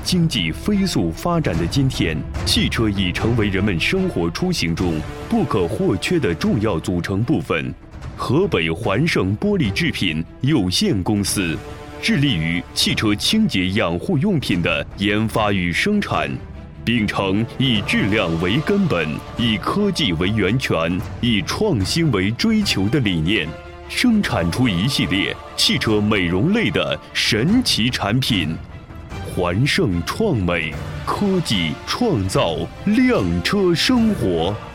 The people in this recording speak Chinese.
经济飞速发展的今天，汽车已成为人们生活出行中不可或缺的重要组成部分。河北环胜玻璃制品有限公司致力于汽车清洁养护用品的研发与生产，秉承以质量为根本、以科技为源泉、以创新为追求的理念，生产出一系列汽车美容类的神奇产品。环胜创美，科技创造亮车生活。